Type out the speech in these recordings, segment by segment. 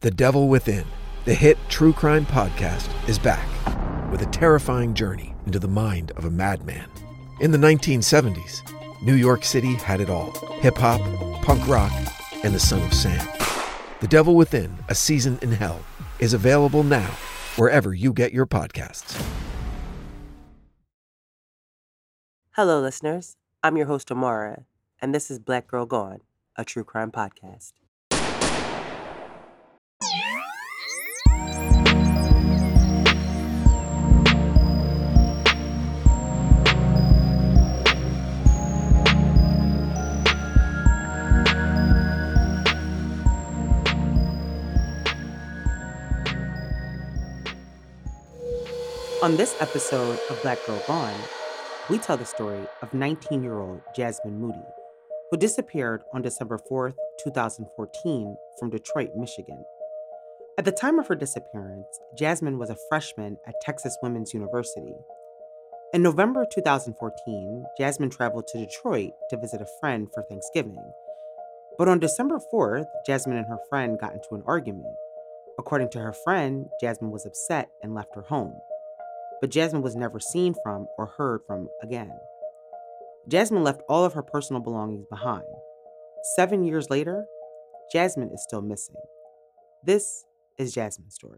The Devil Within, the hit true crime podcast, is back with a terrifying journey into the mind of a madman. In the 1970s, New York City had it all: hip-hop, punk rock, and the Son of Sam. The Devil Within, A Season in Hell, is available now wherever you get your podcasts. Hello, listeners. I'm your host, Amara, and this is Black Girl Gone, a true crime podcast. On this episode of Black Girl Gone, we tell the story of 19-year-old Jasmine Moody, who disappeared on December 4th, 2014 from Detroit, Michigan. At the time of her disappearance, Jasmine was a freshman at Texas Women's University. In November 2014, Jasmine traveled to Detroit to visit a friend for Thanksgiving. But on December 4th, Jasmine and her friend got into an argument. According to her friend, Jasmine was upset and left her home. But Jasmine was never seen from or heard from again. Jasmine left all of her personal belongings behind. 7 years later, Jasmine is still missing. This is Jasmine's story.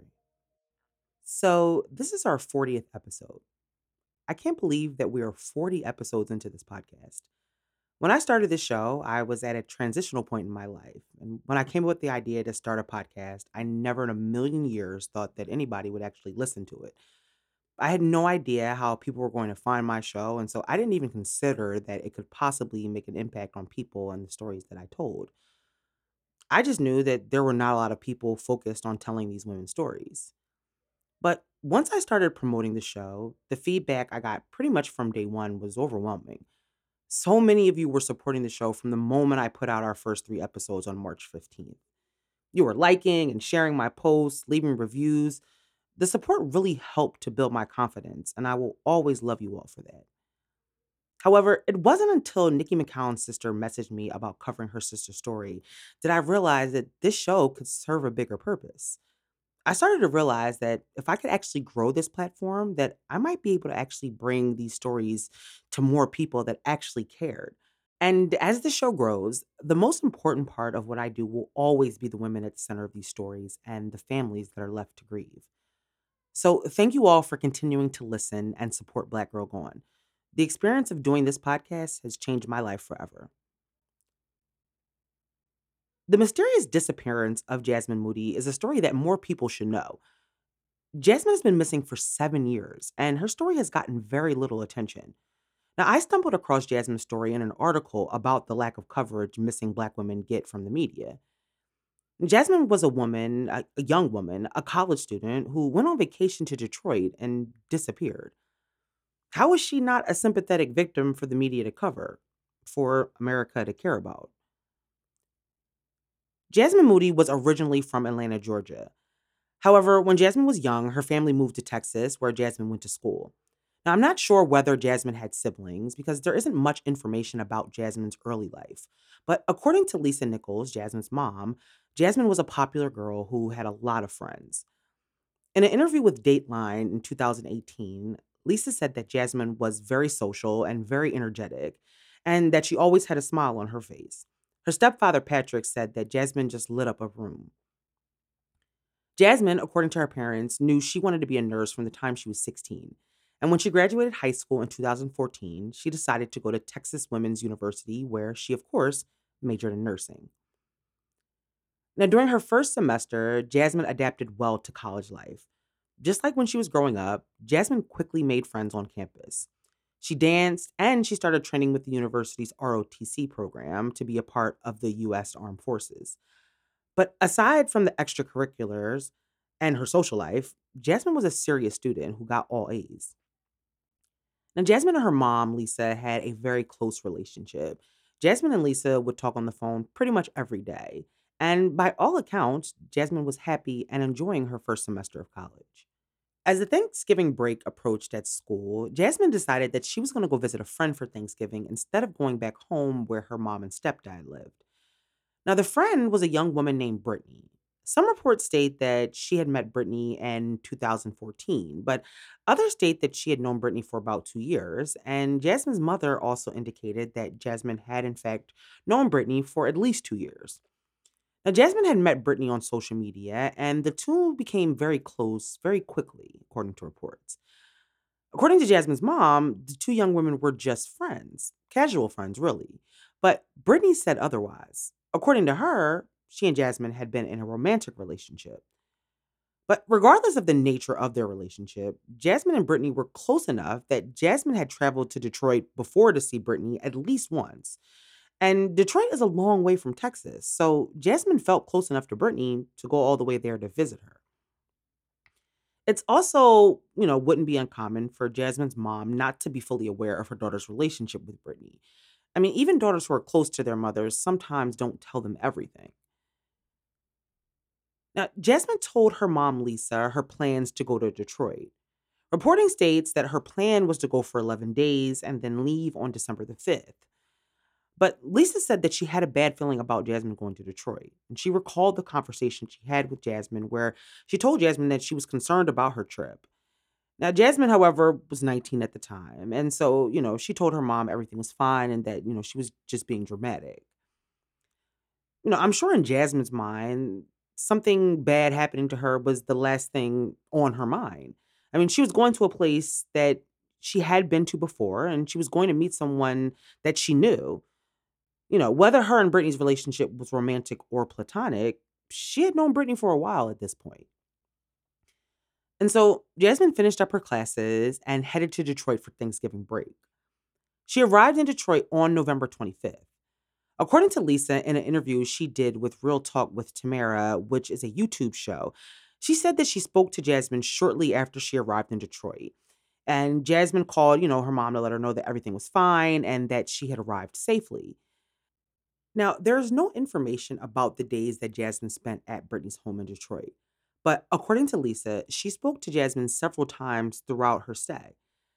So, this is our 40th episode. I can't believe that we are 40 episodes into this podcast. When I started this show, I was at a transitional point in my life. And when I came up with the idea to start a podcast, I never in a million years thought that anybody would actually listen to it. I had no idea how people were going to find my show, and so I didn't even consider that it could possibly make an impact on people and the stories that I told. I just knew that there were not a lot of people focused on telling these women's stories. But once I started promoting the show, the feedback I got pretty much from day one was overwhelming. So many of you were supporting the show from the moment I put out our first 3 episodes on March 15th. You were liking and sharing my posts, leaving reviews. The support really helped to build my confidence, and I will always love you all for that. However, it wasn't until Nikki McCown's sister messaged me about covering her sister's story that I realized that this show could serve a bigger purpose. I started to realize that if I could actually grow this platform, that I might be able to actually bring these stories to more people that actually cared. And as the show grows, the most important part of what I do will always be the women at the center of these stories and the families that are left to grieve. So thank you all for continuing to listen and support Black Girl Gone. The experience of doing this podcast has changed my life forever. The mysterious disappearance of Jasmine Moody is a story that more people should know. Jasmine has been missing for 7 years, and her story has gotten very little attention. Now, I stumbled across Jasmine's story in an article about the lack of coverage missing Black women get from the media. Jasmine was a young woman, a college student who went on vacation to Detroit and disappeared. How was she not a sympathetic victim for the media to cover, for America to care about? Jasmine Moody was originally from Atlanta, Georgia. However, when Jasmine was young, her family moved to Texas, where Jasmine went to school. Now, I'm not sure whether Jasmine had siblings because there isn't much information about Jasmine's early life. But according to Lisa Nichols, Jasmine's mom, Jasmine was a popular girl who had a lot of friends. In an interview with Dateline in 2018, Lisa said that Jasmine was very social and very energetic, and that she always had a smile on her face. Her stepfather, Patrick, said that Jasmine just lit up a room. Jasmine, according to her parents, knew she wanted to be a nurse from the time she was 16. And when she graduated high school in 2014, she decided to go to Texas Women's University, where she, of course, majored in nursing. Now, during her first semester, Jasmine adapted well to college life. Just like when she was growing up, Jasmine quickly made friends on campus. She danced and she started training with the university's ROTC program to be a part of the U.S. Armed Forces. But aside from the extracurriculars and her social life, Jasmine was a serious student who got all A's. Now, Jasmine and her mom, Lisa, had a very close relationship. Jasmine and Lisa would talk on the phone pretty much every day. And by all accounts, Jasmine was happy and enjoying her first semester of college. As the Thanksgiving break approached at school, Jasmine decided that she was going to go visit a friend for Thanksgiving instead of going back home where her mom and stepdad lived. Now, the friend was a young woman named Brittany. Some reports state that she had met Brittany in 2014, but others state that she had known Brittany for about 2 years. And Jasmine's mother also indicated that Jasmine had, in fact, known Brittany for at least 2 years. Now, Jasmine had met Brittany on social media, and the two became very close very quickly, according to reports. According to Jasmine's mom, the two young women were just friends, casual friends, really. But Brittany said otherwise. According to her, she and Jasmine had been in a romantic relationship. But regardless of the nature of their relationship, Jasmine and Brittany were close enough that Jasmine had traveled to Detroit before to see Brittany at least once. And Detroit is a long way from Texas, so Jasmine felt close enough to Brittany to go all the way there to visit her. It's also, wouldn't be uncommon for Jasmine's mom not to be fully aware of her daughter's relationship with Brittany. I mean, even daughters who are close to their mothers sometimes don't tell them everything. Now, Jasmine told her mom, Lisa, her plans to go to Detroit. Reporting states that her plan was to go for 11 days and then leave on December the 5th. But Lisa said that she had a bad feeling about Jasmine going to Detroit. And she recalled the conversation she had with Jasmine, where she told Jasmine that she was concerned about her trip. Now, Jasmine, however, was 19 at the time. And so, she told her mom everything was fine and that, she was just being dramatic. I'm sure in Jasmine's mind, something bad happening to her was the last thing on her mind. I mean, she was going to a place that she had been to before and she was going to meet someone that she knew. Whether her and Brittany's relationship was romantic or platonic, she had known Brittany for a while at this point. And so Jasmine finished up her classes and headed to Detroit for Thanksgiving break. She arrived in Detroit on November 25th. According to Lisa, in an interview she did with Real Talk with Tamara, which is a YouTube show, she said that she spoke to Jasmine shortly after she arrived in Detroit. And Jasmine called, her mom to let her know that everything was fine and that she had arrived safely. Now, there's no information about the days that Jasmine spent at Brittany's home in Detroit. But according to Lisa, she spoke to Jasmine several times throughout her stay.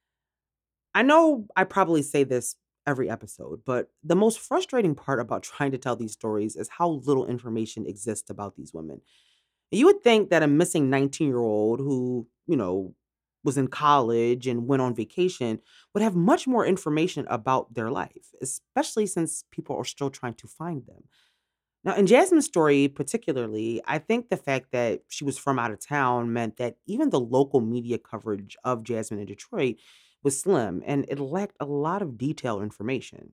I know I probably say this every episode, but the most frustrating part about trying to tell these stories is how little information exists about these women. You would think that a missing 19-year-old who, was in college and went on vacation would have much more information about their life, especially since people are still trying to find them. Now, in Jasmine's story, particularly, I think the fact that she was from out of town meant that even the local media coverage of Jasmine in Detroit was slim and it lacked a lot of detailed information.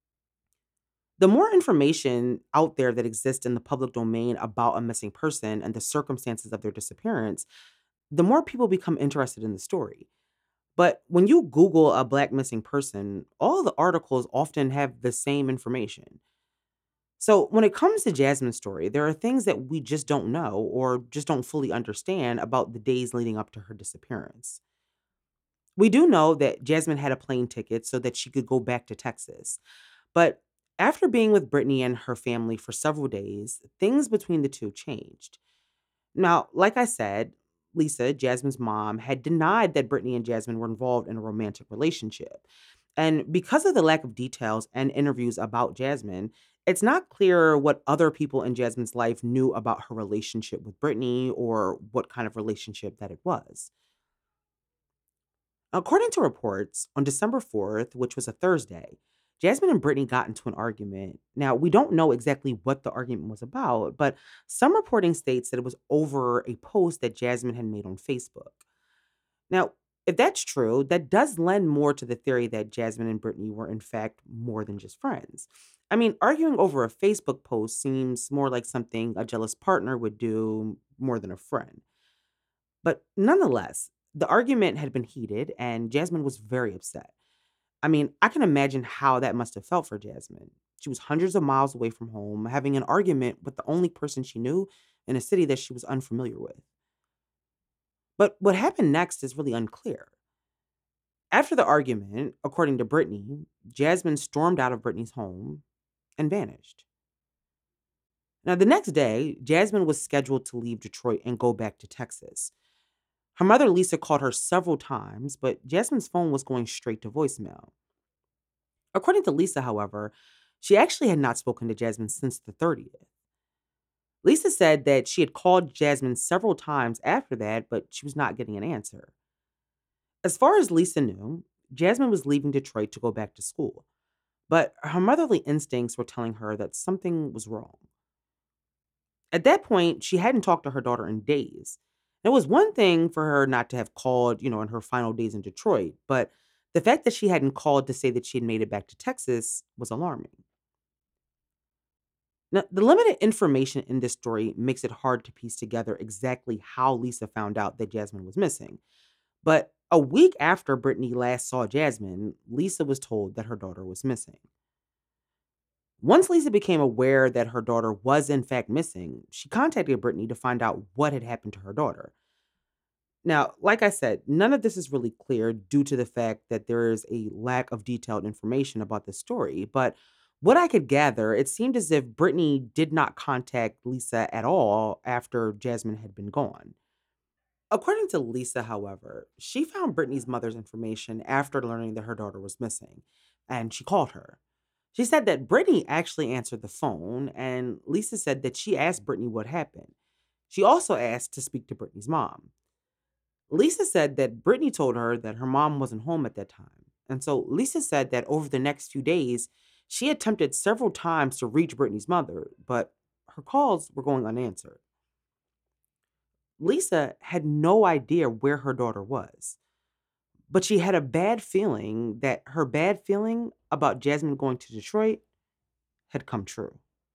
The more information out there that exists in the public domain about a missing person and the circumstances of their disappearance, the more people become interested in the story. But when you Google a Black missing person, all the articles often have the same information. So when it comes to Jasmine's story, there are things that we just don't know or just don't fully understand about the days leading up to her disappearance. We do know that Jasmine had a plane ticket so that she could go back to Texas. But after being with Brittany and her family for several days, things between the two changed. Now, like I said, Lisa, Jasmine's mom, had denied that Brittany and Jasmine were involved in a romantic relationship. And because of the lack of details and interviews about Jasmine, it's not clear what other people in Jasmine's life knew about her relationship with Brittany or what kind of relationship that it was. According to reports, on December 4th, which was a Thursday, Jasmine and Brittany got into an argument. Now, we don't know exactly what the argument was about, but some reporting states that it was over a post that Jasmine had made on Facebook. Now, if that's true, that does lend more to the theory that Jasmine and Brittany were, in fact, more than just friends. I mean, arguing over a Facebook post seems more like something a jealous partner would do more than a friend. But nonetheless, the argument had been heated and Jasmine was very upset. I mean, I can imagine how that must have felt for Jasmine. She was hundreds of miles away from home, having an argument with the only person she knew in a city that she was unfamiliar with. But what happened next is really unclear. After the argument, according to Brittany, Jasmine stormed out of Brittany's home and vanished. Now, the next day, Jasmine was scheduled to leave Detroit and go back to Texas. Her mother, Lisa, called her several times, but Jasmine's phone was going straight to voicemail. According to Lisa, however, she actually had not spoken to Jasmine since the 30th. Lisa said that she had called Jasmine several times after that, but she was not getting an answer. As far as Lisa knew, Jasmine was leaving Detroit to go back to school, but her motherly instincts were telling her that something was wrong. At that point, she hadn't talked to her daughter in days. It was one thing for her not to have called, in her final days in Detroit, but the fact that she hadn't called to say that she had made it back to Texas was alarming. Now, the limited information in this story makes it hard to piece together exactly how Lisa found out that Jasmine was missing. But a week after Brittany last saw Jasmine, Lisa was told that her daughter was missing. Once Lisa became aware that her daughter was in fact missing, she contacted Brittany to find out what had happened to her daughter. Now, like I said, none of this is really clear due to the fact that there is a lack of detailed information about the story. But what I could gather, it seemed as if Brittany did not contact Lisa at all after Jasmine had been gone. According to Lisa, however, she found Brittany's mother's information after learning that her daughter was missing, and she called her. She said that Brittany actually answered the phone, and Lisa said that she asked Brittany what happened. She also asked to speak to Brittany's mom. Lisa said that Brittany told her that her mom wasn't home at that time. And so Lisa said that over the next few days, she attempted several times to reach Brittany's mother, but her calls were going unanswered. Lisa had no idea where her daughter was, but she had a bad feeling that her bad feeling about Jasmine going to Detroit had come true.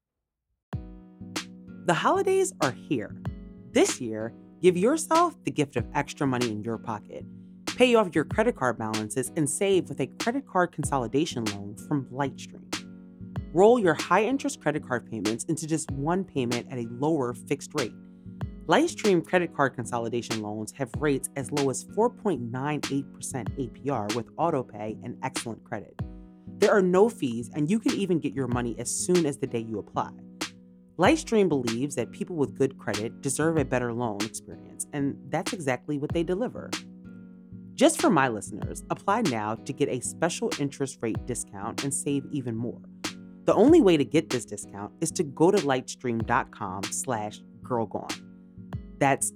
The holidays are here. This year, give yourself the gift of extra money in your pocket. Pay off your credit card balances and save with a credit card consolidation loan from Lightstream. Roll your high interest credit card payments into just one payment at a lower fixed rate. Lightstream credit card consolidation loans have rates as low as 4.98% APR with autopay and excellent credit. There are no fees, and you can even get your money as soon as the day you apply. Lightstream believes that people with good credit deserve a better loan experience, and that's exactly what they deliver. Just for my listeners, apply now to get a special interest rate discount and save even more. The only way to get this discount is to go to lightstream.com/girlgone. That's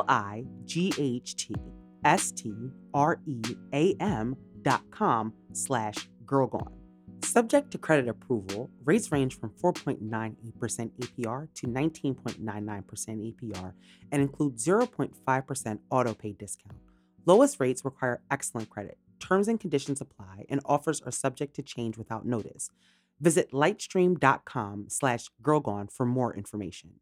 lightstream.com/girlgone. Subject to credit approval, rates range from 4.98% APR to 19.99% APR and include 0.5% autopay discount. Lowest rates require excellent credit. Terms and conditions apply, and offers are subject to change without notice. Visit lightstream.com/girlgone for more information.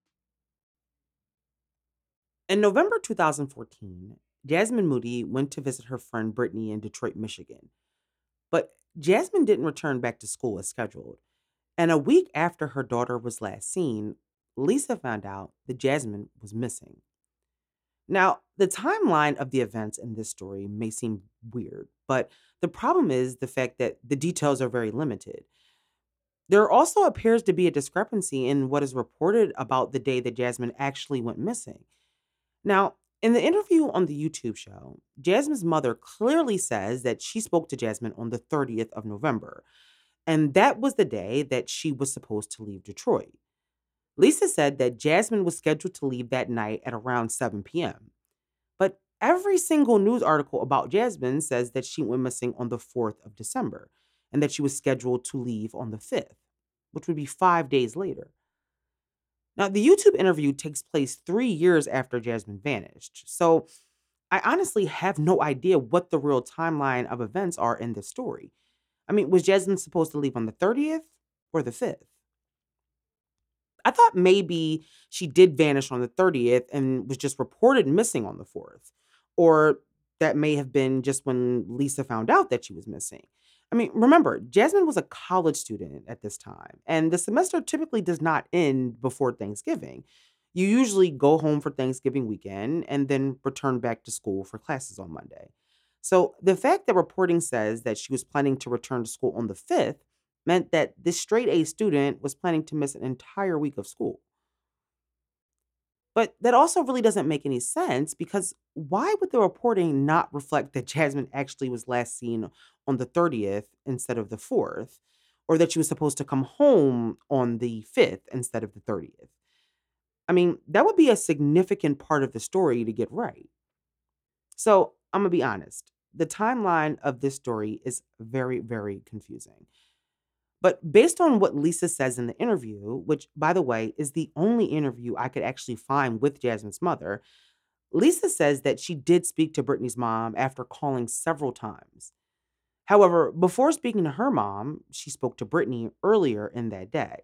In November 2014, Jasmine Moody went to visit her friend Brittany in Detroit, Michigan. But Jasmine didn't return back to school as scheduled. And a week after her daughter was last seen, Lisa found out that Jasmine was missing. Now, the timeline of the events in this story may seem weird, but the problem is the fact that the details are very limited. There also appears to be a discrepancy in what is reported about the day that Jasmine actually went missing. Now, in the interview on the YouTube show, Jasmine's mother clearly says that she spoke to Jasmine on the 30th of November, and that was the day that she was supposed to leave Detroit. Lisa said that Jasmine was scheduled to leave that night at around 7 p.m. But every single news article about Jasmine says that she went missing on the 4th of December and that she was scheduled to leave on the 5th, which would be 5 days later. Now, the YouTube interview takes place 3 years after Jasmine vanished, so I honestly have no idea what the real timeline of events are in this story. I mean, was Jasmine supposed to leave on the 30th or the 5th? I thought maybe she did vanish on the 30th and was just reported missing on the 4th. Or that may have been just when Lisa found out that she was missing. I mean, remember, Jasmine was a college student at this time, and the semester typically does not end before Thanksgiving. You usually go home for Thanksgiving weekend and then return back to school for classes on Monday. So the fact that reporting says that she was planning to return to school on the 5th meant that this straight A student was planning to miss an entire week of school. But that also really doesn't make any sense because why would the reporting not reflect that Jasmine actually was last seen on the 30th instead of the 4th, or that she was supposed to come home on the 5th instead of the 30th? I mean, that would be a significant part of the story to get right. So I'm going to be honest. The timeline of this story is very, very confusing. But based on what Lisa says in the interview, which, by the way, is the only interview I could actually find with Jasmine's mother, Lisa says that she did speak to Brittany's mom after calling several times. However, before speaking to her mom, she spoke to Brittany earlier in that day.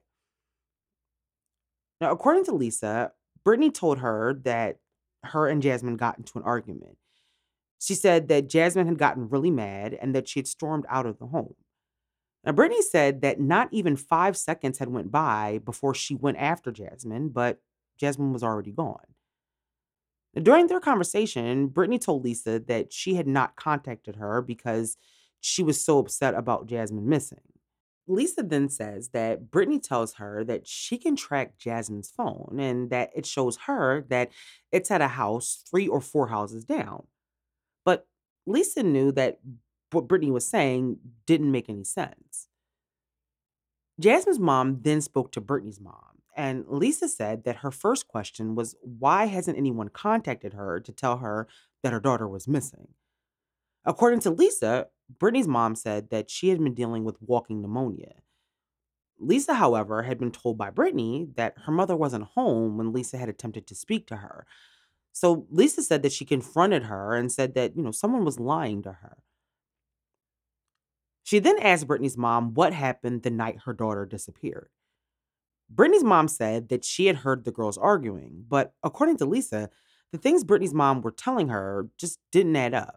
Now, according to Lisa, Brittany told her that her and Jasmine got into an argument. She said that Jasmine had gotten really mad and that she had stormed out of the home. Now, Brittany said that not even 5 seconds had went by before she went after Jasmine, but Jasmine was already gone. Now, during their conversation, Brittany told Lisa that she had not contacted her because she was so upset about Jasmine missing. Lisa then says that Brittany tells her that she can track Jasmine's phone and that it shows her that it's at a house 3 or 4 houses down. But Lisa knew that what Brittany was saying didn't make any sense. Jasmine's mom then spoke to Brittany's mom, and Lisa said that her first question was why hasn't anyone contacted her to tell her that her daughter was missing? According to Lisa, Brittany's mom said that she had been dealing with walking pneumonia. Lisa, however, had been told by Brittany that her mother wasn't home when Lisa had attempted to speak to her. So Lisa said that she confronted her and said that, someone was lying to her. She then asked Brittany's mom what happened the night her daughter disappeared. Brittany's mom said that she had heard the girls arguing, but according to Lisa, the things Brittany's mom were telling her just didn't add up.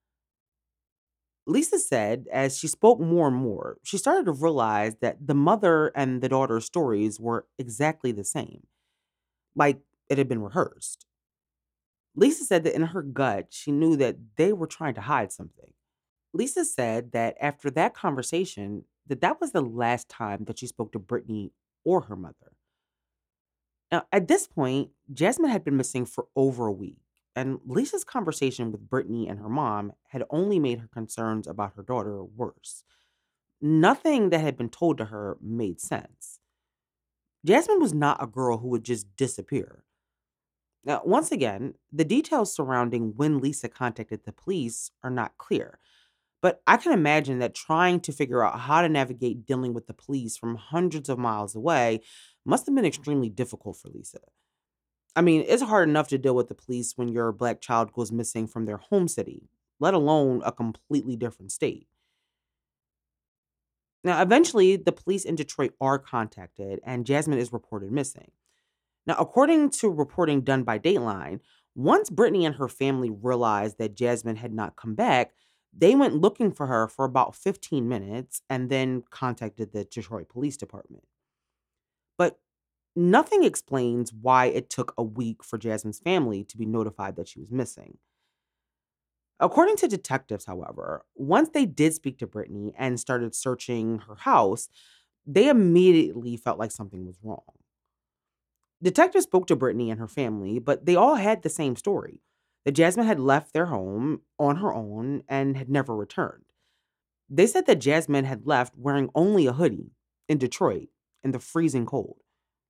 Lisa said as she spoke more and more, she started to realize that the mother and the daughter's stories were exactly the same, like it had been rehearsed. Lisa said that in her gut, she knew that they were trying to hide something. Lisa said that after that conversation, that was the last time that she spoke to Brittany or her mother. Now, at this point, Jasmine had been missing for over a week, and Lisa's conversation with Brittany and her mom had only made her concerns about her daughter worse. Nothing that had been told to her made sense. Jasmine was not a girl who would just disappear. Now, once again, the details surrounding when Lisa contacted the police are not clear, but I can imagine that trying to figure out how to navigate dealing with the police from hundreds of miles away must have been extremely difficult for Lisa. I mean, it's hard enough to deal with the police when your black child goes missing from their home city, let alone a completely different state. Now, eventually, the police in Detroit are contacted and Jasmine is reported missing. Now, according to reporting done by Dateline, once Brittany and her family realized that Jasmine had not come back, they went looking for her for about 15 minutes and then contacted the Detroit Police Department. But nothing explains why it took a week for Jasmine's family to be notified that she was missing. According to detectives, however, once they did speak to Brittany and started searching her house, they immediately felt like something was wrong. Detectives spoke to Brittany and her family, but they all had the same story that Jasmine had left their home on her own and had never returned. They said that Jasmine had left wearing only a hoodie in Detroit in the freezing cold.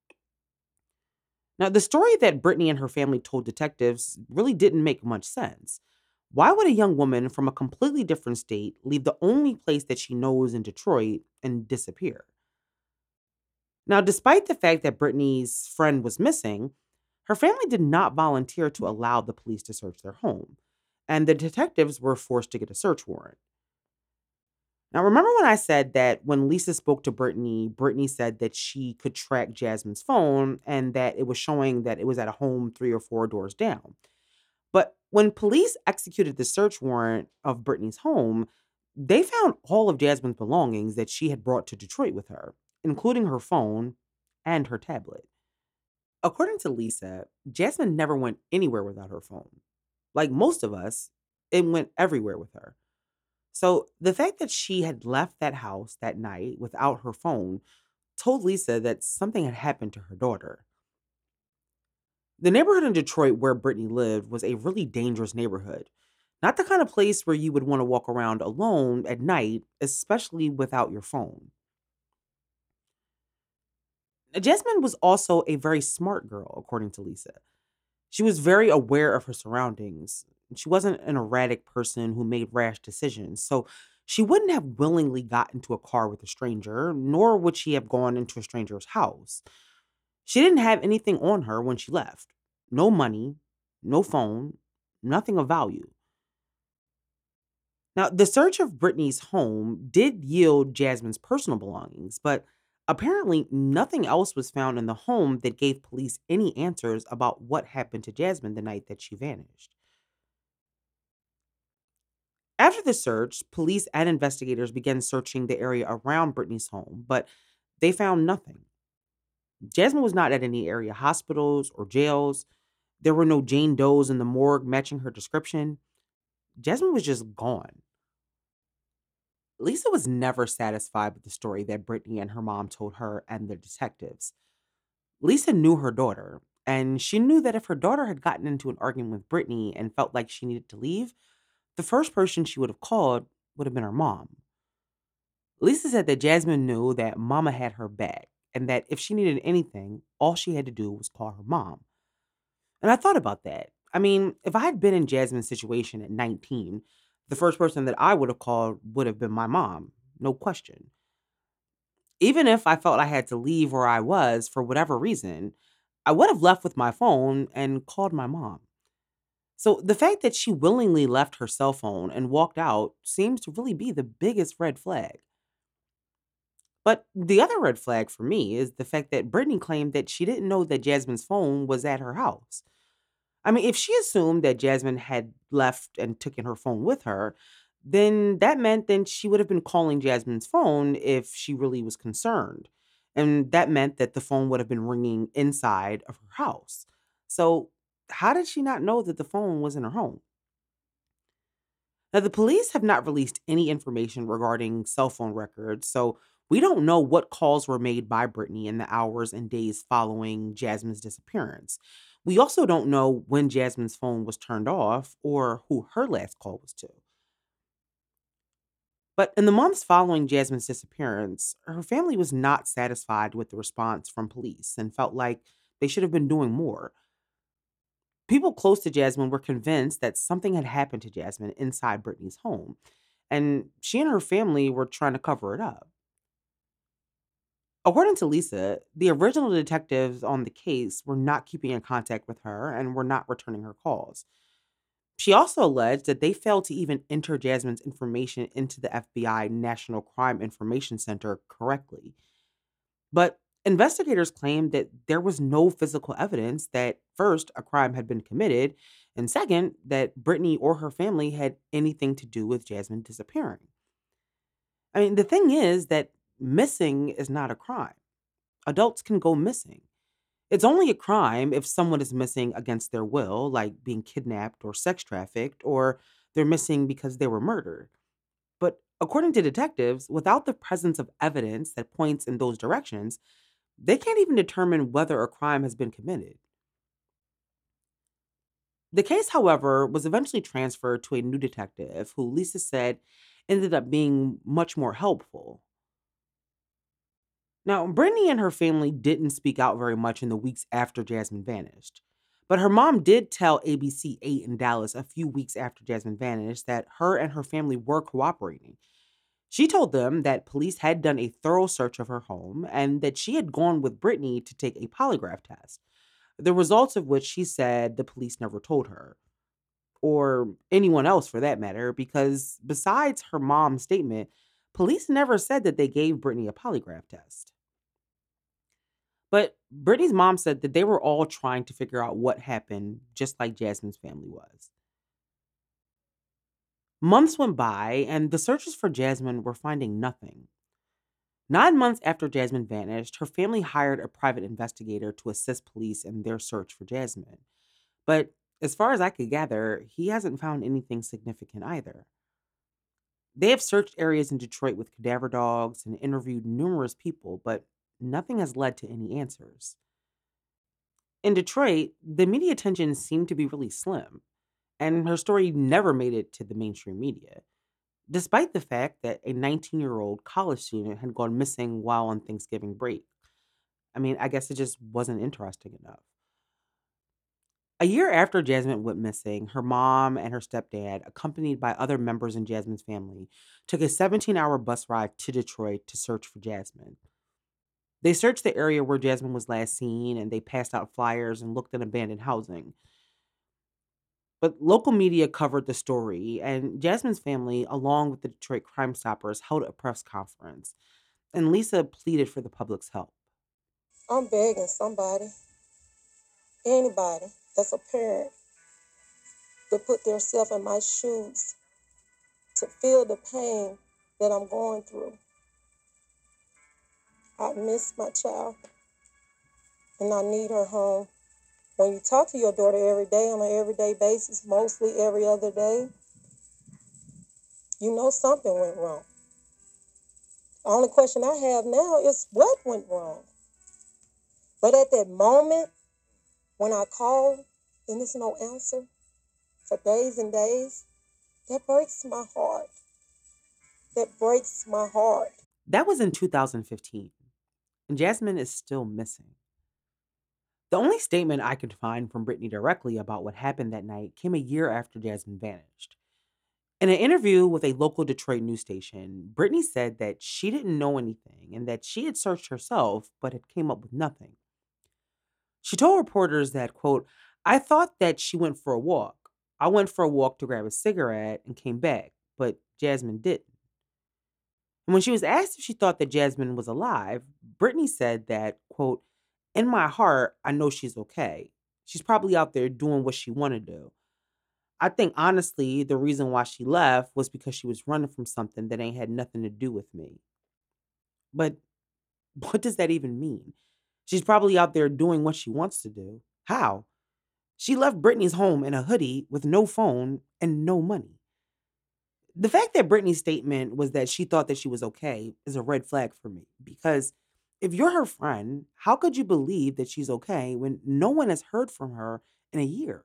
Now, the story that Brittany and her family told detectives really didn't make much sense. Why would a young woman from a completely different state leave the only place that she knows in Detroit and disappear? Now, despite the fact that Brittany's friend was missing, her family did not volunteer to allow the police to search their home, and the detectives were forced to get a search warrant. Now, remember when I said that when Lisa spoke to Brittany, Brittany said that she could track Jasmine's phone and that it was showing that it was at a home 3 or 4 doors down. But when police executed the search warrant of Brittany's home, they found all of Jasmine's belongings that she had brought to Detroit with her, including her phone and her tablet. According to Lisa, Jasmine never went anywhere without her phone. Like most of us, it went everywhere with her. So the fact that she had left that house that night without her phone told Lisa that something had happened to her daughter. The neighborhood in Detroit where Brittany lived was a really dangerous neighborhood. Not the kind of place where you would want to walk around alone at night, especially without your phone. Jasmine was also a very smart girl, according to Lisa. She was very aware of her surroundings. She wasn't an erratic person who made rash decisions. So she wouldn't have willingly got into a car with a stranger, nor would she have gone into a stranger's house. She didn't have anything on her when she left. No money, no phone, nothing of value. Now, the search of Brittany's home did yield Jasmine's personal belongings, but apparently nothing else was found in the home that gave police any answers about what happened to Jasmine the night that she vanished. After the search, police and investigators began searching the area around Brittany's home, but they found nothing. Jasmine was not at any area hospitals or jails. There were no Jane Does in the morgue matching her description. Jasmine was just gone. Lisa was never satisfied with the story that Brittany and her mom told her and the detectives. Lisa knew her daughter, and she knew that if her daughter had gotten into an argument with Brittany and felt like she needed to leave, the first person she would have called would have been her mom. Lisa said that Jasmine knew that Mama had her back and that if she needed anything, all she had to do was call her mom. And I thought about that. I mean, if I had been in Jasmine's situation at 19, the first person that I would have called would have been my mom, no question. Even if I felt I had to leave where I was for whatever reason, I would have left with my phone and called my mom. So the fact that she willingly left her cell phone and walked out seems to really be the biggest red flag. But the other red flag for me is the fact that Brittany claimed that she didn't know that Jasmine's phone was at her house. I mean, if she assumed that Jasmine had left and taken her phone with her, then that meant then she would have been calling Jasmine's phone if she really was concerned. And that meant that the phone would have been ringing inside of her house. So, how did she not know that the phone was in her home? Now, the police have not released any information regarding cell phone records, so we don't know what calls were made by Brittany in the hours and days following Jasmine's disappearance. We also don't know when Jasmine's phone was turned off or who her last call was to. But in the months following Jasmine's disappearance, her family was not satisfied with the response from police and felt like they should have been doing more. People close to Jasmine were convinced that something had happened to Jasmine inside Brittany's home, and she and her family were trying to cover it up. According to Lisa, the original detectives on the case were not keeping in contact with her and were not returning her calls. She also alleged that they failed to even enter Jasmine's information into the FBI National Crime Information Center correctly. But investigators claimed that there was no physical evidence that, first, a crime had been committed, and second, that Brittany or her family had anything to do with Jasmine disappearing. I mean, the thing is that missing is not a crime. Adults can go missing. It's only a crime if someone is missing against their will, like being kidnapped or sex trafficked, or they're missing because they were murdered. But according to detectives, without the presence of evidence that points in those directions, they can't even determine whether a crime has been committed. The case, however, was eventually transferred to a new detective who Lisa said ended up being much more helpful. Now, Brittany and her family didn't speak out very much in the weeks after Jasmine vanished. But her mom did tell ABC 8 in Dallas a few weeks after Jasmine vanished that her and her family were cooperating. She told them that police had done a thorough search of her home and that she had gone with Brittany to take a polygraph test, the results of which she said the police never told her, or anyone else for that matter, because besides her mom's statement, police never said that they gave Brittany a polygraph test. But Brittany's mom said that they were all trying to figure out what happened, just like Jasmine's family was. Months went by, and the searchers for Jasmine were finding nothing. 9 months after Jasmine vanished, her family hired a private investigator to assist police in their search for Jasmine. But as far as I could gather, he hasn't found anything significant either. They have searched areas in Detroit with cadaver dogs and interviewed numerous people, but nothing has led to any answers. In Detroit, the media attention seemed to be really slim, and her story never made it to the mainstream media, despite the fact that a 19-year-old college student had gone missing while on Thanksgiving break. I mean, I guess it just wasn't interesting enough. A year after Jasmine went missing, her mom and her stepdad, accompanied by other members in Jasmine's family, took a 17-hour bus ride to Detroit to search for Jasmine. They searched the area where Jasmine was last seen and they passed out flyers and looked at abandoned housing. But local media covered the story, and Jasmine's family, along with the Detroit Crime Stoppers, held a press conference. And Lisa pleaded for the public's help. I'm begging somebody, anybody that's a parent, to put themselves in my shoes, to feel the pain that I'm going through. I miss my child and I need her home. When you talk to your daughter every day on an everyday basis, mostly every other day, you know something went wrong. The only question I have now is what went wrong? But at that moment, when I call and there's no answer for days and days, that breaks my heart. That breaks my heart. That was in 2015, and Jasmine is still missing. The only statement I could find from Brittany directly about what happened that night came a year after Jasmine vanished. In an interview with a local Detroit news station, Brittany said that she didn't know anything and that she had searched herself but had came up with nothing. She told reporters that, quote, I thought that she went for a walk. I went for a walk to grab a cigarette and came back, but Jasmine didn't. And when she was asked if she thought that Jasmine was alive, Brittany said that, quote, in my heart, I know she's okay. She's probably out there doing what she want to do. I think honestly, the reason why she left was because she was running from something that ain't had nothing to do with me. But what does that even mean? She's probably out there doing what she wants to do. How? She left Brittany's home in a hoodie with no phone and no money. The fact that Brittany's statement was that she thought that she was okay is a red flag for me because if you're her friend, how could you believe that she's okay when no one has heard from her in a year?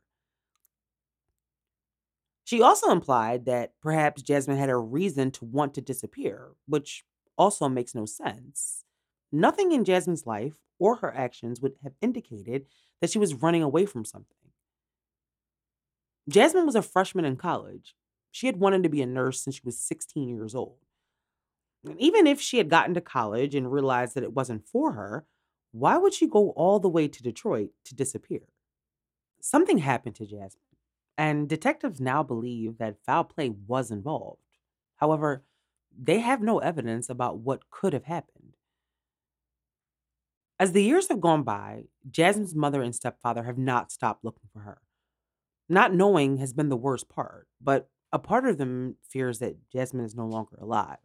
She also implied that perhaps Jasmine had a reason to want to disappear, which also makes no sense. Nothing in Jasmine's life or her actions would have indicated that she was running away from something. Jasmine was a freshman in college. She had wanted to be a nurse since she was 16 years old. And even if she had gotten to college and realized that it wasn't for her, why would she go all the way to Detroit to disappear? Something happened to Jasmine, and detectives now believe that foul play was involved. However, they have no evidence about what could have happened. As the years have gone by, Jasmine's mother and stepfather have not stopped looking for her. Not knowing has been the worst part, but a part of them fears that Jasmine is no longer alive.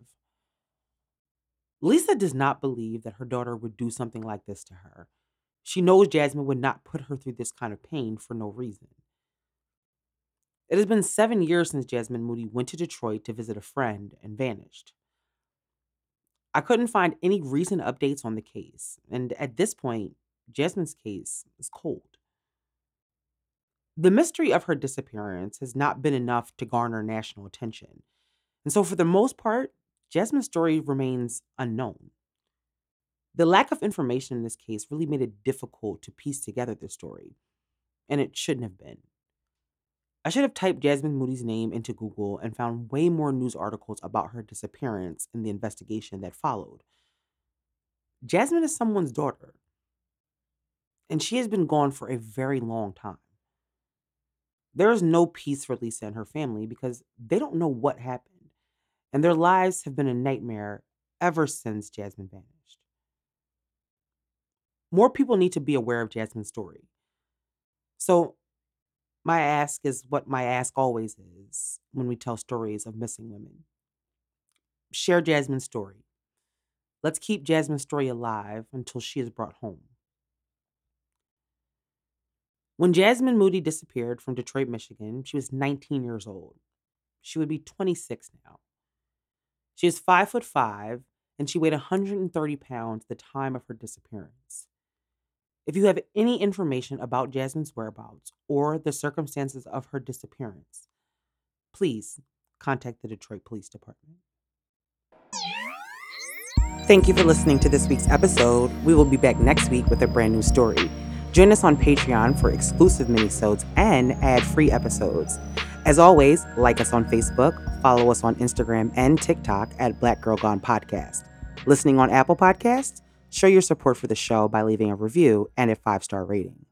Lisa does not believe that her daughter would do something like this to her. She knows Jasmine would not put her through this kind of pain for no reason. It has been 7 years since Jasmine Moody went to Detroit to visit a friend and vanished. I couldn't find any recent updates on the case, and at this point, Jasmine's case is cold. The mystery of her disappearance has not been enough to garner national attention, and so for the most part, Jasmine's story remains unknown. The lack of information in this case really made it difficult to piece together the story, and it shouldn't have been. I should have typed Jasmine Moody's name into Google and found way more news articles about her disappearance in the investigation that followed. Jasmine is someone's daughter, and she has been gone for a very long time. There is no peace for Lisa and her family because they don't know what happened, and their lives have been a nightmare ever since Jasmine vanished. More people need to be aware of Jasmine's story. So, my ask is what my ask always is when we tell stories of missing women. Share Jasmine's story. Let's keep Jasmine's story alive until she is brought home. When Jasmine Moody disappeared from Detroit, Michigan, she was 19 years old. She would be 26 now. She is 5'5" and she weighed 130 pounds at the time of her disappearance. If you have any information about Jasmine's whereabouts or the circumstances of her disappearance, please contact the Detroit Police Department. Thank you for listening to this week's episode. We will be back next week with a brand new story. Join us on Patreon for exclusive minisodes and ad-free episodes. As always, like us on Facebook, follow us on Instagram and TikTok at Black Girl Gone Podcast. Listening on Apple Podcasts? Show your support for the show by leaving a review and a 5-star rating.